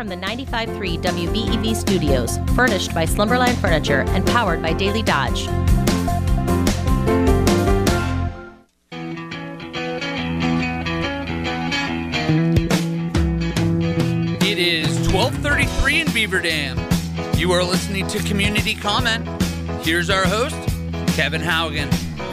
from the 95.3 WBEV studios, furnished by Slumberland Furniture and powered by Daily Dodge. It is 12:33 in Beaver Dam. You are listening to Community Comment. Here's our host, Kevin Haugen.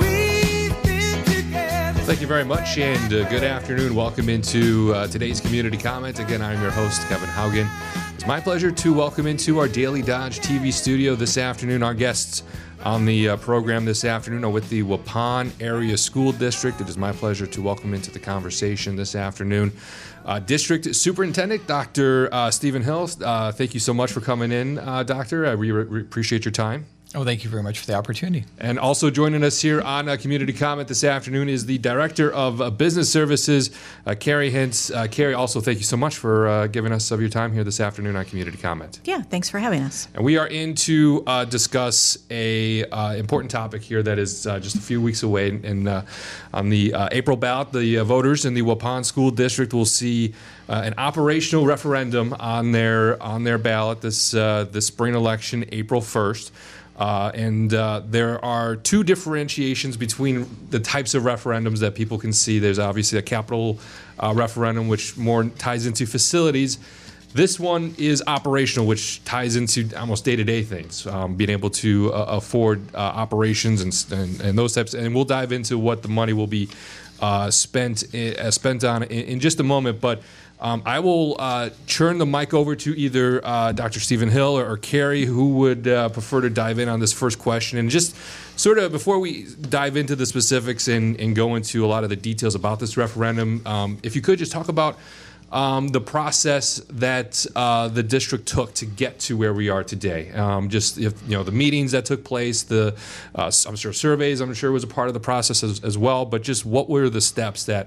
Thank you very much, and good afternoon. Welcome into today's Community Comment. Again, I'm your host, Kevin Haugen. It's my pleasure to welcome into our Daily Dodge TV studio this afternoon. Our guests on the program this afternoon are with the Waupun Area School District. It is my pleasure to welcome into the conversation this afternoon District Superintendent Dr. Stephen Hill. Thank you so much for coming in, Doctor. I really appreciate your time. Oh, thank you very much for the opportunity. And also joining us here on Community Comment this afternoon is the Director of Business Services, Carrie Hintz. Carrie, also thank you so much for giving us of your time here this afternoon on Community Comment. Yeah, thanks for having us. And we are in to discuss a important topic here that is just a few weeks away. And on the April ballot, the voters in the Waupun School District will see an operational referendum on their ballot this spring election, April 1st. And there are two differentiations between the types of referendums that people can see. There's obviously a capital referendum, which more ties into facilities. This one is operational, which ties into almost day-to-day things, being able to afford operations and those types. And we'll dive into what the money will be spent on in just a moment. But I will turn the mic over to either Dr. Stephen Hill or Carrie, who would prefer to dive in on this first question. And just sort of before we dive into the specifics and go into a lot of the details about this referendum, if you could just talk about the process that the district took to get to where we are today. The meetings that took place, I'm sure surveys, I'm sure was a part of the process as well. But just what were the steps that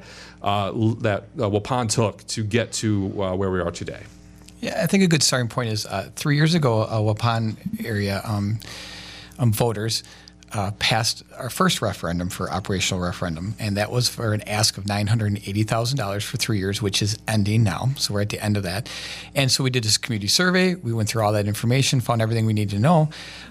Waupun took to get to where we are today? Yeah, I think a good starting point is 3 years ago, Waupun area voters passed our first referendum for operational referendum, and that was for an ask of $980,000 for 3 years, which is ending now. So we're at the end of that. And so we did this community survey. We went through all that information, found everything we needed to know.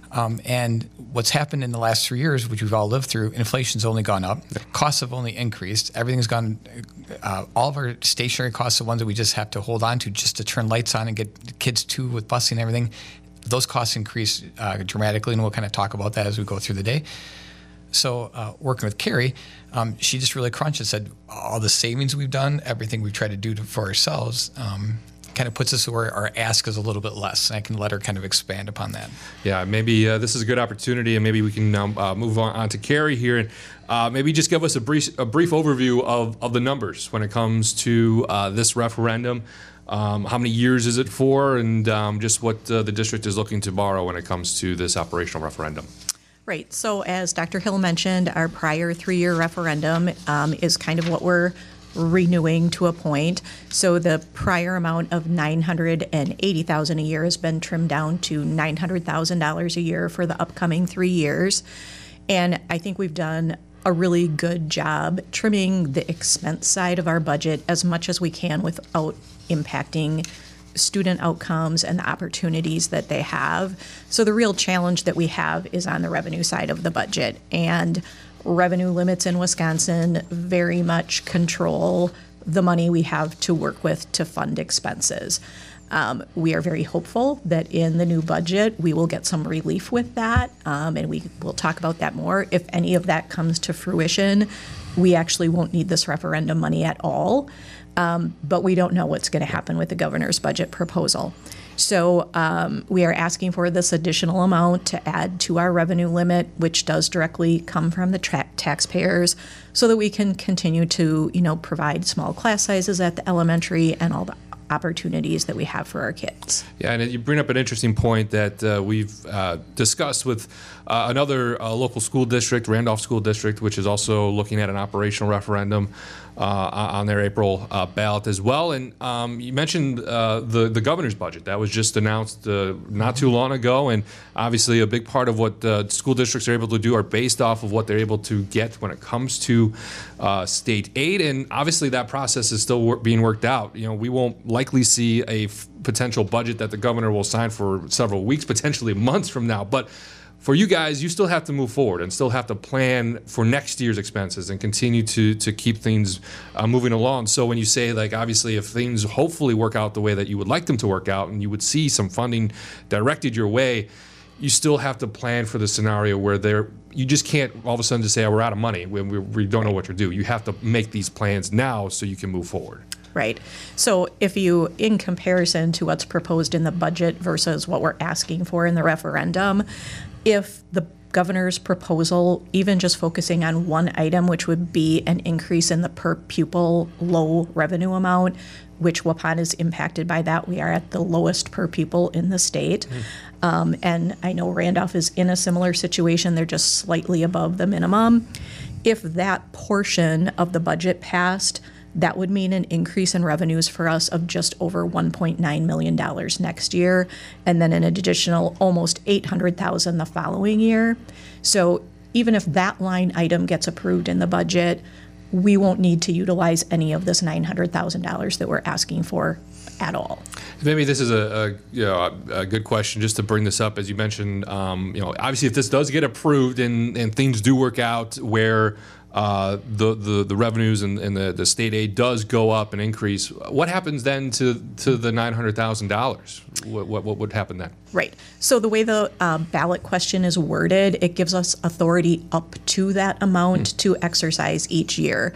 And what's happened in the last 3 years, which we've all lived through, inflation's only gone up. Costs have only increased. Everything's gone, all of our stationary costs, the ones that we just have to hold on to just to turn lights on and get kids to with busing and everything, those costs increase dramatically, and we'll kind of talk about that as we go through the day. So working with Carrie, she just really crunched and said, all the savings we've done, everything we've tried to do for ourselves, kind of puts us where our ask is a little bit less. And I can let her kind of expand upon that. Yeah, maybe this is a good opportunity, and maybe we can now move on to Carrie here, and maybe just give us a brief overview of the numbers when it comes to this referendum. How many years is it for, and just what the district is looking to borrow when it comes to this operational referendum? Right. So as Dr. Hill mentioned, our prior 3-year referendum is kind of what we're renewing to a point. So the prior amount of $980,000 a year has been trimmed down to $900,000 a year for the upcoming 3 years. And I think we've done a really good job trimming the expense side of our budget as much as we can without impacting student outcomes and the opportunities that they have. So the real challenge that we have is on the revenue side of the budget. And revenue limits in Wisconsin very much control the money we have to work with to fund expenses. We are very hopeful that in the new budget we will get some relief with that, and we will talk about that more. If any of that comes to fruition, we actually won't need this referendum money at all, but we don't know what's going to happen with the governor's budget proposal. So we are asking for this additional amount to add to our revenue limit, which does directly come from the taxpayers, so that we can continue to, provide small class sizes at the elementary and all the opportunities that we have for our kids. Yeah, and you bring up an interesting point that we've discussed with another local school district, Randolph School District, which is also looking at an operational referendum. on their April ballot as well. And you mentioned the governor's budget that was just announced not too long ago, and obviously a big part of what school districts are able to do are based off of what they're able to get when it comes to state aid, and obviously that process is still being worked out. We won't likely see a potential budget that the governor will sign for several weeks, potentially months from now, but for you guys, you still have to move forward and still have to plan for next year's expenses and continue to keep things moving along. So when you say, like, obviously if things hopefully work out the way that you would like them to work out and you would see some funding directed your way, you still have to plan for the scenario where you just can't all of a sudden just say, oh, we're out of money. We don't know what to do. You have to make these plans now so you can move forward. Right. So if you, in comparison to what's proposed in the budget versus what we're asking for in the referendum, if the governor's proposal, even just focusing on one item, which would be an increase in the per pupil low revenue amount, which Waupun is impacted by that. We are at the lowest per pupil in the state. And I know Randolph is in a similar situation. They're just slightly above the minimum. If that portion of the budget passed, that would mean an increase in revenues for us of just over $1.9 million next year, and then an additional almost $800,000 the following year. So even if that line item gets approved in the budget, we won't need to utilize any of this $900,000 that we're asking for at all. Maybe this is a good question just to bring this up. As you mentioned, obviously if this does get approved and things do work out where the revenues and the state aid does go up and increase, what happens then to the $900,000? What would happen then? Right. So the way the ballot question is worded, it gives us authority up to that amount to exercise each year.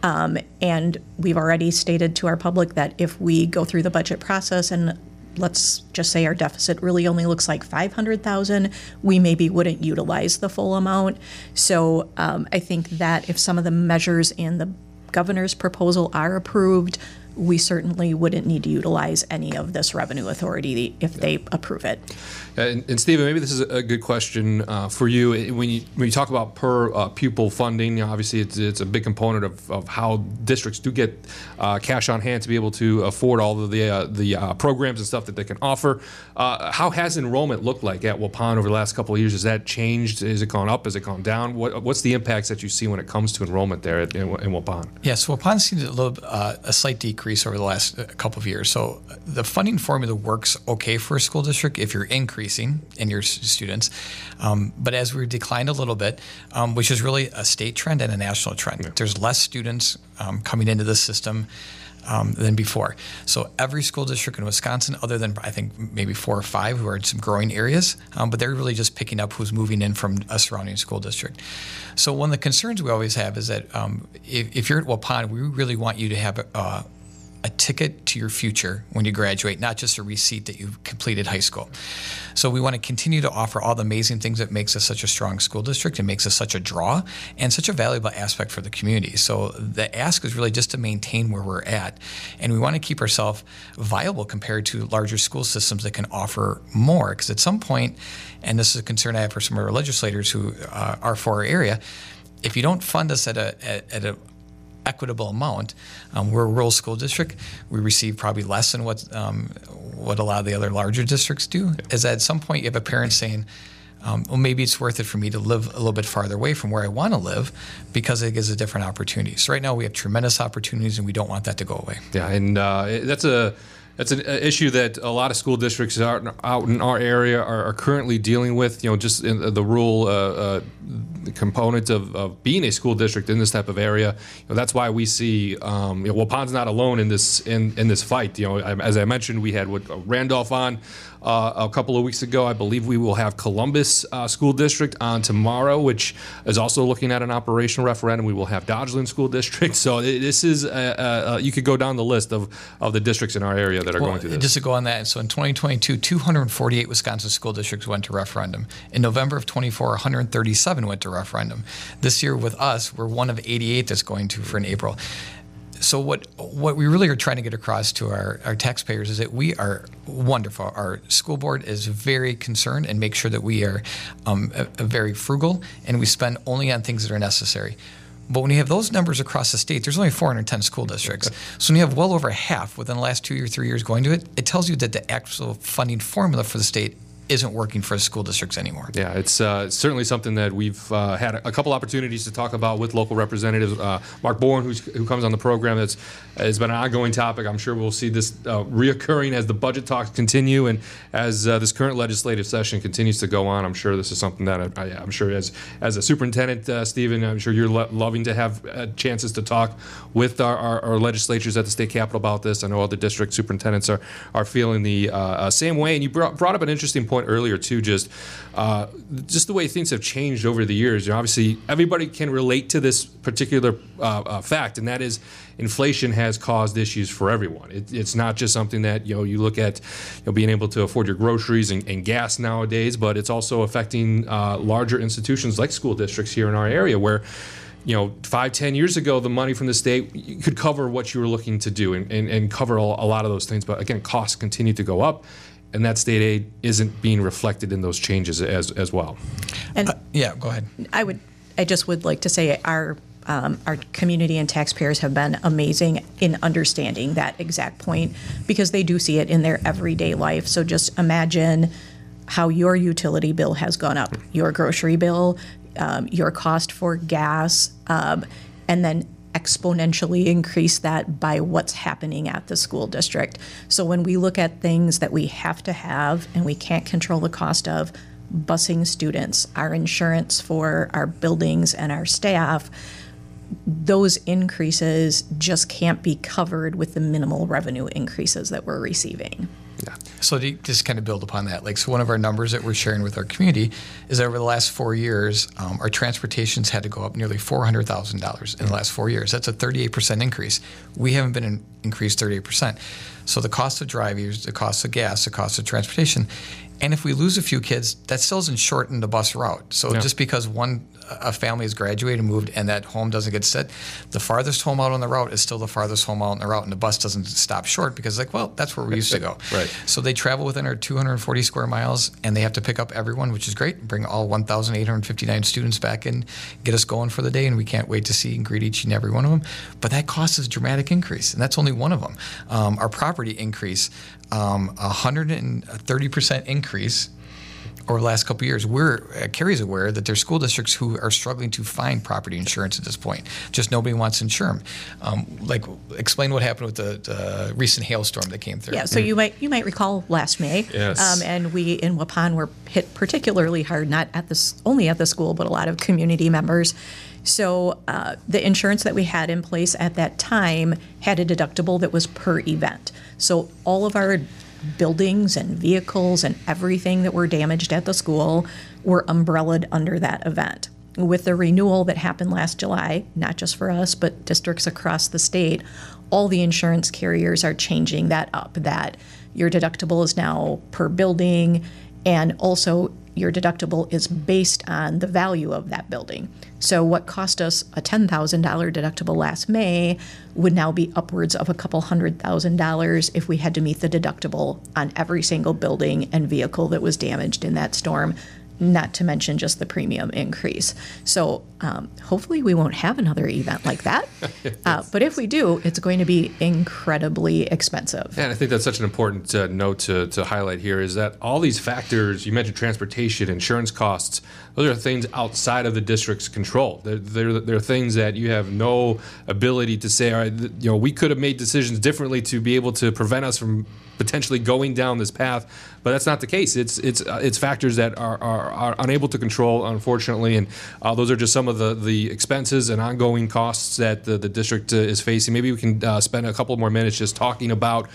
And we've already stated to our public that if we go through the budget process and let's just say our deficit really only looks like $500,000, we maybe wouldn't utilize the full amount. So I think that if some of the measures in the governor's proposal are approved, we certainly wouldn't need to utilize any of this revenue authority if they approve it. And Stephen, maybe this is a good question for you. When you talk about per pupil funding, obviously it's a big component of how districts do get cash on hand to be able to afford all of the programs and stuff that they can offer. How has enrollment looked like at Waupun over the last couple of years? Has that changed? Has it gone up? Has it gone down? What's the impacts that you see when it comes to enrollment there in Waupun? Yes, Waupun's seen a slight decrease over the last couple of years. So the funding formula works okay for a school district if you're increasing in your students. But as we declined a little bit, which is really a state trend and a national trend, there's less students coming into the system than before. So every school district in Wisconsin, other than I think maybe 4 or 5 who are in some growing areas, but they're really just picking up who's moving in from a surrounding school district. So one of the concerns we always have is that if you're at Waupun, we really want you to have a ticket to your future when you graduate, not just a receipt that you've completed high school. So we want to continue to offer all the amazing things that makes us such a strong school district and makes us such a draw and such a valuable aspect for the community. So the ask is really just to maintain where we're at. And we want to keep ourselves viable compared to larger school systems that can offer more. Because at some point, and this is a concern I have for some of our legislators who are for our area, if you don't fund us at a equitable amount, we're a rural school district. We receive probably less than what a lot of the other larger districts do. Is that at some point you have a parent saying, well, maybe it's worth it for me to live a little bit farther away from where I want to live because it gives a different opportunity. So right now we have tremendous opportunities and we don't want that to go away. Yeah, and that's an issue that a lot of school districts out in our area are currently dealing with. Just in the rural component of being a school district in this type of area. That's why we see Waupun's not alone in this fight. As I mentioned, we had Randolph on a couple of weeks ago. I believe we will have Columbus School District on tomorrow, which is also looking at an operational referendum. We will have Dodgeland School District. So this is you could go down the list of the districts in our area that are going through this. Just to go on that, so in 2022, 248 Wisconsin school districts went to referendum. In November of 24, 137 went to referendum. This year with us, we're one of 88 that's going to for in April. So what we really are trying to get across to our taxpayers is that we are wonderful. Our school board is very concerned and make sure that we are very frugal and we spend only on things that are necessary. But when you have those numbers across the state, there's only 410 school districts. So when you have well over half within the last 2 or 3 years going to it, it tells you that the actual funding formula for the state isn't working for school districts anymore. Yeah, it's certainly something that we've had a couple opportunities to talk about with local representatives. Mark Bourne, who comes on the program, has been an ongoing topic. I'm sure we'll see this reoccurring as the budget talks continue and as this current legislative session continues to go on. I'm sure this is something that I'm sure as a superintendent, Stephen, I'm sure you're loving to have chances to talk with our legislatures at the state capitol about this. I know other district superintendents are feeling the same way. And you brought up an interesting point earlier too, just the way things have changed over the years. Obviously, everybody can relate to this particular fact, and that is inflation has caused issues for everyone. It's not just something that you look at being able to afford your groceries and gas nowadays, but it's also affecting larger institutions like school districts here in our area where 5-10 years ago, the money from the state could cover what you were looking to do and cover a lot of those things. But again, costs continue to go up, and that state aid isn't being reflected in those changes as well. And yeah, go ahead. I just would like to say our community and taxpayers have been amazing in understanding that exact point because they do see it in their everyday life. So just imagine how your utility bill has gone up, your grocery bill, your cost for gas, and then exponentially increase that by what's happening at the school district. So when we look at things that we have to have and we can't control the cost of, busing students, our insurance for our buildings and our staff, those increases just can't be covered with the minimal revenue increases that we're receiving. Yeah. So to just kind of build upon that, so one of our numbers that we're sharing with our community is that over the last 4 years, our transportation's had to go up nearly $400,000 in the last 4 years. That's a 38% increase. We haven't been increased 38%. So the cost of drivers, the cost of gas, the cost of transportation, and if we lose a few kids, that still doesn't shorten the bus route. So just because a family has graduated and moved and that home doesn't get set, the farthest home out on the route is still the farthest home out on the route, and the bus doesn't stop short because that's where we used to go. Right. So they travel within our 240 square miles, and they have to pick up everyone, which is great, and bring all 1,859 students back and get us going for the day, and we can't wait to see and greet each and every one of them. But that cost is a dramatic increase, and that's only one of them. Our property increase, 130% increase over the last couple of years. Carrie's aware that there's school districts who are struggling to find property insurance at this point. Just nobody wants to insure them. Explain what happened with the recent hailstorm that came through. Yeah, so you might recall last May, yes. And we in Waupun were hit particularly hard, not only at the school, but a lot of community members. So the insurance that we had in place at that time had a deductible that was per event. So all of our buildings and vehicles and everything that were damaged at the school were umbrellaed under that event. With the renewal that happened last July, not just for us, but districts across the state, all the insurance carriers are changing that up, that your deductible is now per building, and also your deductible is based on the value of that building. So what cost us a $10,000 deductible last May would now be upwards of a couple $100,000 if we had to meet the deductible on every single building and vehicle that was damaged in that storm, not to mention just the premium increase. So hopefully we won't have another event like that. But if we do, it's going to be incredibly expensive. Yeah, and I think that's such an important note to highlight here is that all these factors, you mentioned transportation, insurance costs, those are things outside of the district's control. They're things that you have no ability to say, all right, we could have made decisions differently to be able to prevent us from potentially going down this path, but that's not the case. It's factors that are unable to control, unfortunately, and those are just some of the expenses and ongoing costs that the district is facing. Maybe we can spend a couple more minutes just talking about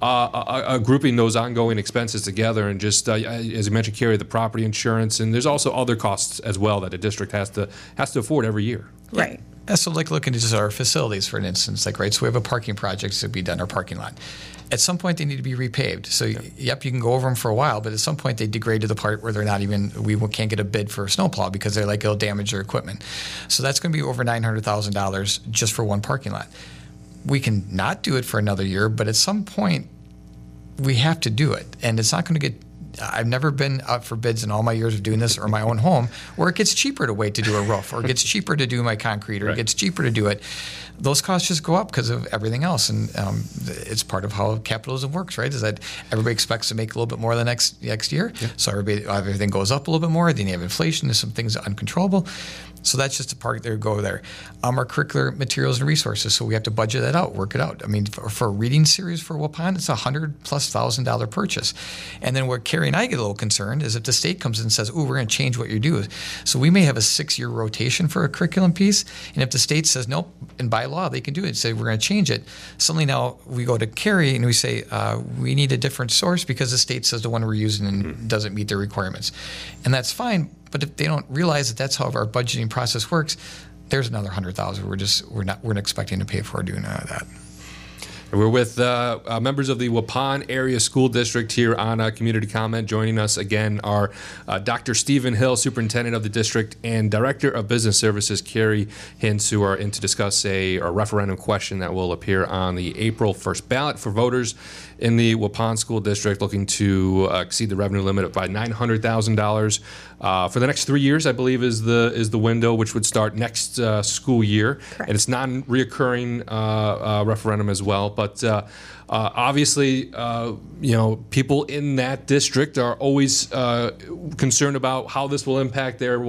grouping those ongoing expenses together, and just as you mentioned, Carrie, the property insurance, and there's also other costs as well that a district has to afford every year. Right. Yeah, so looking at just our facilities, for instance, so we have a parking project to be done, our parking lot. At some point, they need to be repaved. So, yep, you can go over them for a while, but at some point, they degrade to the part where we can't get a bid for a snowplow because it'll damage their equipment. So that's going to be over $900,000 just for one parking lot. We can not do it for another year, but at some point, we have to do it. And it's not going to get I've never been out for bids in all my years of doing this or my own home where it gets cheaper to wait to do a roof, or it gets cheaper to do my concrete, or it gets cheaper to do it. Those costs just go up because of everything else, and it's part of how capitalism works, right? Is that everybody expects to make a little bit more the next year, so everything goes up a little bit more. Then you have inflation, there's some things uncontrollable. So that's just a part that go there. Our curricular materials and resources, so we have to budget that out, work it out. I mean, for a reading series for Waupun, it's $100,000+ purchase. And then where Carrie and I get a little concerned is if the state comes in and says, "Ooh, we're going to change what you do." So we may have a 6-year rotation for a curriculum piece, and if the state says nope, and by law they can do it, and say we're going to change it. Suddenly now we go to Carrie and we say we need a different source because the state says the one we're using doesn't meet their requirements, and that's fine. But if they don't realize that that's how our budgeting process works, there's another $100,000 we're not expecting to pay for doing that. We're with members of the Waupun Area School District here on Community Comment. Joining us again are Dr. Stephen Hill, Superintendent of the District, and Director of Business Services, Carrie Hintz, who are in to discuss a referendum question that will appear on the April 1st ballot for voters in the Waupun School District looking to exceed the revenue limit by $900,000 for the next 3 years, I believe, is the window, which would start next school year. Correct. And it's non-reoccurring referendum as well. But obviously, people in that district are always concerned about how this will impact their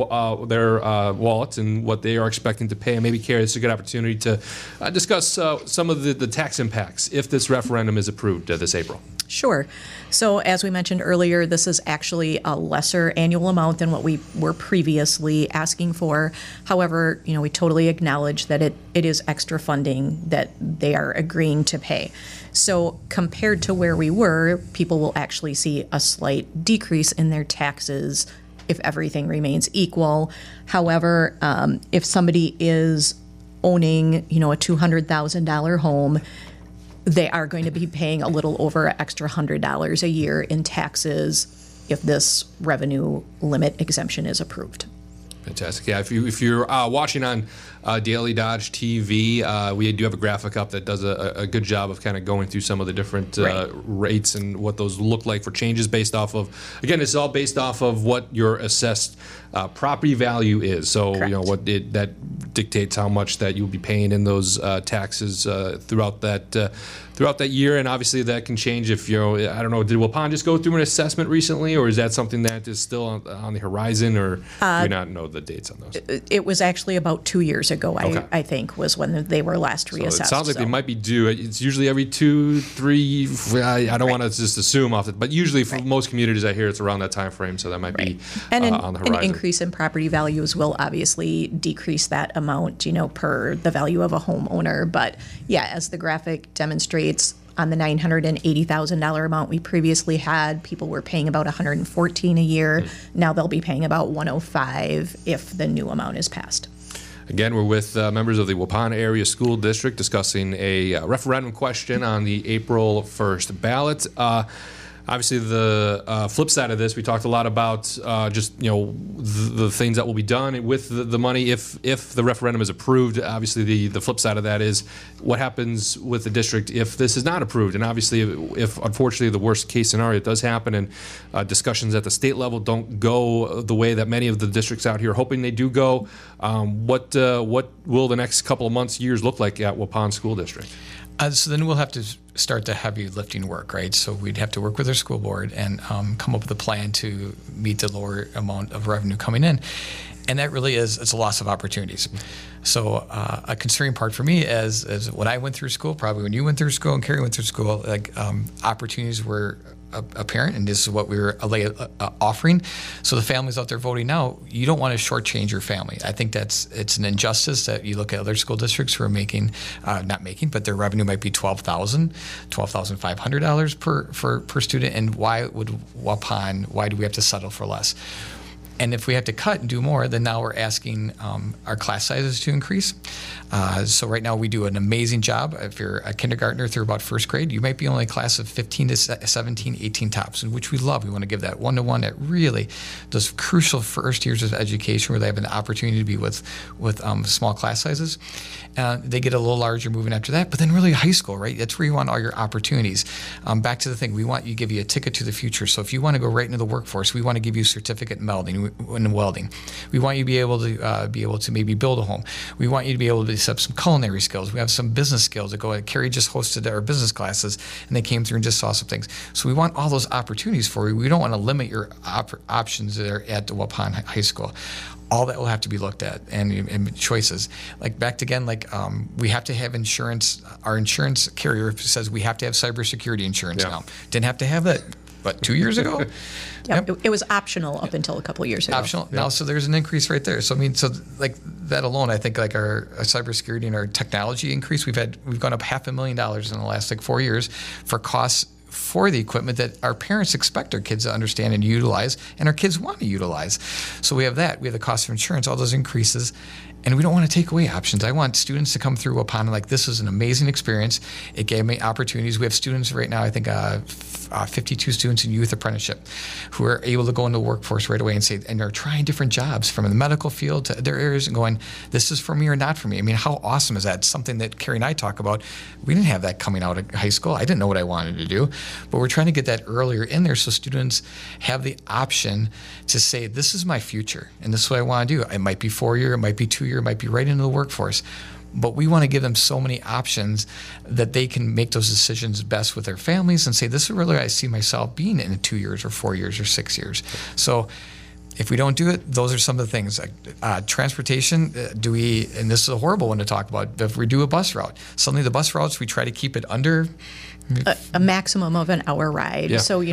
wallets and what they are expecting to pay. And maybe, Carrie, this is a good opportunity to discuss some of the tax impacts if this referendum is approved this April. Sure. So as we mentioned earlier, this is actually a lesser annual amount than what we were previously asking for. However, we totally acknowledge that it is extra funding that they are agreeing to pay. So compared to where we were, people will actually see a slight decrease in their taxes if everything remains equal. However, if somebody is owning, a $200,000 home, they are going to be paying a little over extra $100 a year in taxes if this revenue limit exemption is approved. Fantastic. Yeah, if you're watching on Daily Dodge TV, we do have a graphic up that does a good job of kind of going through some of the different rates and what those look like for changes based off of, again, it's all based off of what your assessed property value is. So, Correct. That dictates how much that you'll be paying in those taxes throughout that year. And obviously that can change if, I don't know, did Waupun just go through an assessment recently, or is that something that is still on the horizon, or do we not know the dates on those? It was actually about 2 years ago, Okay. I think, was when they were last reassessed. So it sounds like they might be due. It's usually every 2, 3. I don't want to just assume off it, but usually for most communities I hear it's around that time frame, so that might be and on the horizon. An increase in property values will obviously decrease that amount, per the value of a homeowner. But yeah, as the graphic demonstrates, on the $980,000 amount we previously had, people were paying about $114 a year. Now they'll be paying about $105 if the new amount is passed. Again, we're with members of the Waupun Area School District discussing a referendum question on the April 1st ballot. Obviously, the flip side of this, we talked a lot about the things that will be done with the money if the referendum is approved. Obviously, the flip side of that is what happens with the district if this is not approved. And obviously, if unfortunately the worst case scenario does happen and discussions at the state level don't go the way that many of the districts out here are hoping they do go, what will the next couple of months, years look like at Waupun School District? So then we'll have to start the heavy lifting work, right? So we'd have to work with our school board and come up with a plan to meet the lower amount of revenue coming in. And that really it's a loss of opportunities. So a concerning part for me is when I went through school, probably when you went through school and Carrie went through school, opportunities were apparent, and this is what we were offering. So the families out there voting now, you don't want to shortchange your family. I think it's an injustice that you look at other school districts who are but their revenue might be $12,500 per student, and why do we have to settle for less? And if we have to cut and do more, then now we're asking our class sizes to increase. So right now we do an amazing job. If you're a kindergartner through about first grade, you might be only a class of 15 to 17, 18 tops, which we love. We want to give that one-to-one, that really those crucial first years of education where they have an opportunity to be with small class sizes. They get a little larger moving after that, but then really high school, right? That's where you want all your opportunities. Back to the thing, we want you to give you a ticket to the future. So if you want to go right into the workforce, we want to give you a certificate in welding. We want you to be able to maybe build a home. We want you to be able to set up some culinary skills. We have some business skills that go. Carrie just hosted our business classes, and they came through and just saw some things. So we want all those opportunities for you. We don't want to limit your options that are at the Waupun High School. All that will have to be looked at and choices. Like back again, we have to have insurance. Our insurance carrier says we have to have cybersecurity insurance now. Didn't have to have that, 2 years ago? Yep. It was optional up until a couple of years ago. Optional now, so there's an increase right there. So that alone, I think our cybersecurity and our technology increase, we've gone up $500,000 in the last 4 years for costs for the equipment that our parents expect our kids to understand and utilize, and our kids want to utilize. So we have that. We have the cost of insurance, all those increases, and we don't want to take away options. I want students to come through Waupun and this is an amazing experience. It gave me opportunities. We have students right now, I think 52 students in youth apprenticeship who are able to go into the workforce right away and they're trying different jobs from the medical field to their areas and going, this is for me or not for me. I mean, how awesome is that? It's something that Carrie and I talk about. We didn't have that coming out of high school. I didn't know what I wanted to do, but we're trying to get that earlier in there so students have the option to say, this is my future and this is what I want to do. It might be 4-year, it might be 2-year, it might be right into the workforce. But we want to give them so many options that they can make those decisions best with their families and say, this is really where I see myself being in 2 years or 4 years or 6 years. So if we don't do it, those are some of the things. Transportation, and this is a horrible one to talk about, if we do a bus route, suddenly the bus routes, we try to keep it under a maximum of an hour ride. Yeah. So,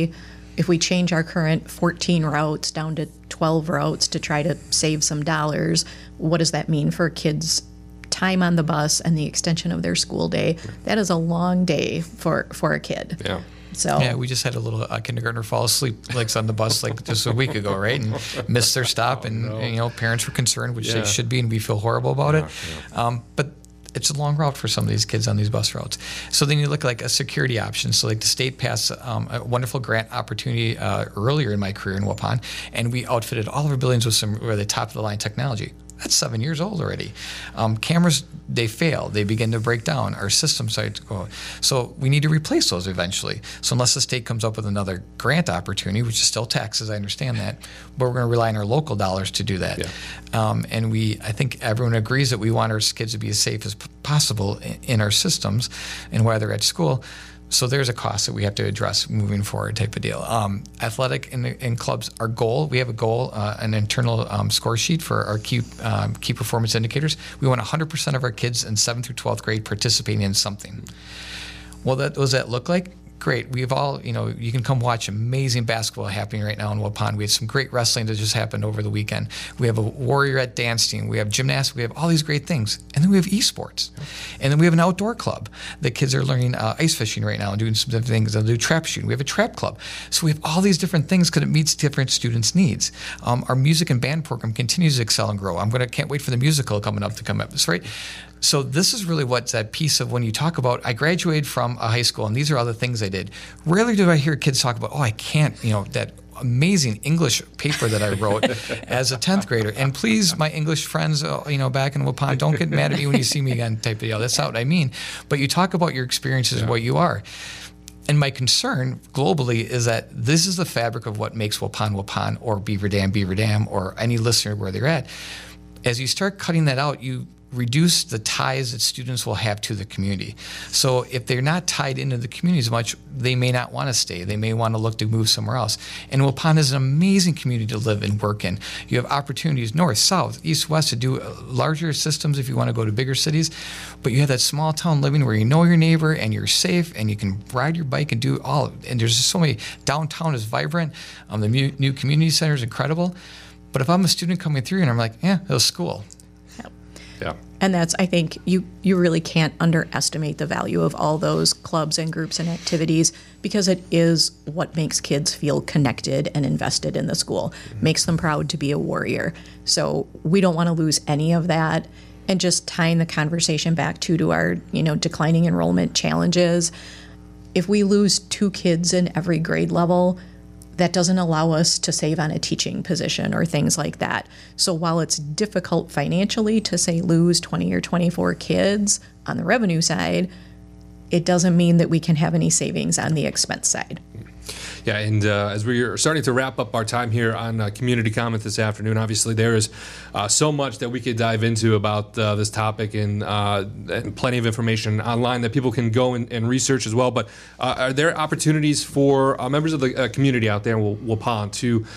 if we change our current 14 routes down to 12 routes to try to save some dollars, what does that mean for kids' time on the bus and the extension of their school day? That is a long day for a kid. Yeah. So yeah, we just had a little kindergartner fall asleep on the bus just a week ago, right? And missed their stop, and parents were concerned, which they should be, and we feel horrible about it. But it's a long route for some of these kids on these bus routes. So then you look at a security option. So the state passed a wonderful grant opportunity earlier in my career in Waupun, and we outfitted all of our buildings with some really top of the line technology. That's 7 years old already. Cameras, they fail. They begin to break down. Our systems start to go. So we need to replace those eventually. So unless the state comes up with another grant opportunity, which is still taxes, I understand that, but we're going to rely on our local dollars to do that. Yeah. And I think everyone agrees that we want our kids to be as safe as possible in our systems and while they're at school. So there's a cost that we have to address moving forward type of deal. Athletic and clubs, our goal, we have a goal, an internal score sheet for our key performance indicators. We want 100% of our kids in 7th through 12th grade participating in something. Well, what does that look like? Great. We've all, you can come watch amazing basketball happening right now in Waupun. We had some great wrestling that just happened over the weekend. We have a Warriorette dance team. We have gymnastics. We have all these great things. And then we have esports. And then we have an outdoor club. The kids are learning ice fishing right now and doing some different things. They'll do trap shooting. We have a trap club. So we have all these different things because it meets different students' needs. Our music and band program continues to excel and grow. Can't wait for the musical coming up to come up. That's right. So this is really what's that piece of when you talk about, I graduated from a high school and these are all the things I did. Rarely do I hear kids talk about, I can't, that amazing English paper that I wrote as a 10th grader. And please, my English friends, back in Waupun, don't get mad at me when you see me again type of deal. That's not what I mean. But you talk about your experiences, what you are. And my concern globally is that this is the fabric of what makes Waupun, or Beaver Dam, or any listener where they're at. As you start cutting that out, you reduce the ties that students will have to the community. So if they're not tied into the community as much, they may not want to stay. They may want to look to move somewhere else. And Waupun is an amazing community to live and work in. You have opportunities north, south, east, west to do larger systems if you want to go to bigger cities. But you have that small town living where you know your neighbor and you're safe and you can ride your bike and do all of it. And there's just so many. Downtown is vibrant. The new community center is incredible. But if I'm a student coming through and I'm like, it was school. Yeah. And that's, I think, you really can't underestimate the value of all those clubs and groups and activities, because it is what makes kids feel connected and invested in the school, makes them proud to be a Warrior. So we don't want to lose any of that. And just tying the conversation back to our, declining enrollment challenges, if we lose 2 kids in every grade level, that doesn't allow us to save on a teaching position or things like that. So while it's difficult financially to say lose 20 or 24 kids on the revenue side, it doesn't mean that we can have any savings on the expense side. Yeah, and as we are starting to wrap up our time here on Community Comment this afternoon, obviously there is so much that we could dive into about this topic, and plenty of information online that people can go and research as well. But are there opportunities for members of the community out there in Waupun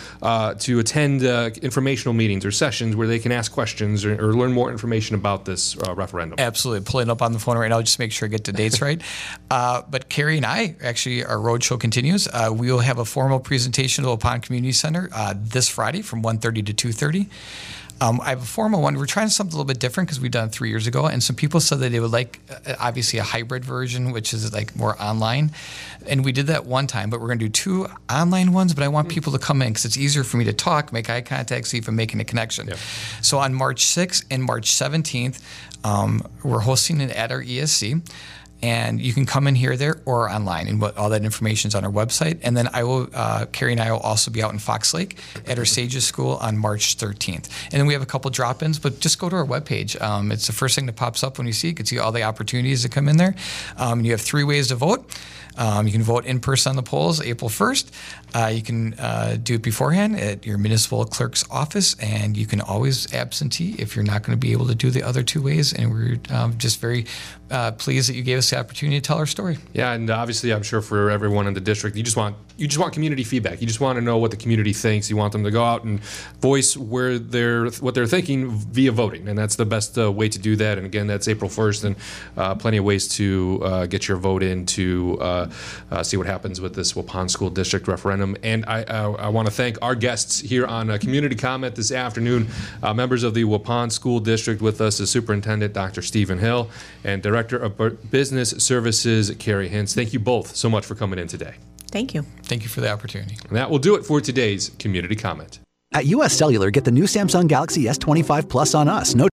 to attend informational meetings or sessions where they can ask questions or learn more information about this referendum? Absolutely. Pulling up on the phone right now, just make sure I get the dates right. But Carrie and I, actually, our roadshow continues. We will have a formal presentation at the Waupun Community Center this Friday from 1:30 to 2:30. I have a formal one. We're trying something a little bit different because we've done it 3 years ago, and some people said that they would like, obviously, a hybrid version, which is like more online. And we did that one time, but we're going to do 2 online ones, but I want people to come in because it's easier for me to talk, make eye contact, see if I'm making a connection. Yep. So on March 6th and March 17th, we're hosting it at our ESC. And you can come in here, there, or online, and all that information is on our website. And then Carrie and I will also be out in Fox Lake at our Sages School on March 13th. And then we have a couple drop-ins, but just go to our webpage. It's the first thing that pops up when you see. You can see all the opportunities that come in there. You have 3 ways to vote. You can vote in person on the polls April 1st. You can do it beforehand at your municipal clerk's office, and you can always absentee if you're not going to be able to do the other 2 ways. And we're just very pleased that you gave us the opportunity to tell our story. Yeah, and obviously, I'm sure for everyone in the district, you just want community feedback. You just want to know what the community thinks. You want them to go out and voice what they're thinking via voting, and that's the best way to do that. And again, that's April 1st, and plenty of ways to get your vote in to see what happens with this Waupun School District referendum. And I want to thank our guests here on Community Comment this afternoon. Members of the Waupun School District with us is Superintendent Dr. Stephen Hill and Director of Business Services Carrie Hintz. Thank you both so much for coming in today. Thank you. Thank you for the opportunity. And that will do it for today's Community Comment. At US Cellular, get the new Samsung Galaxy S25 Plus on us. No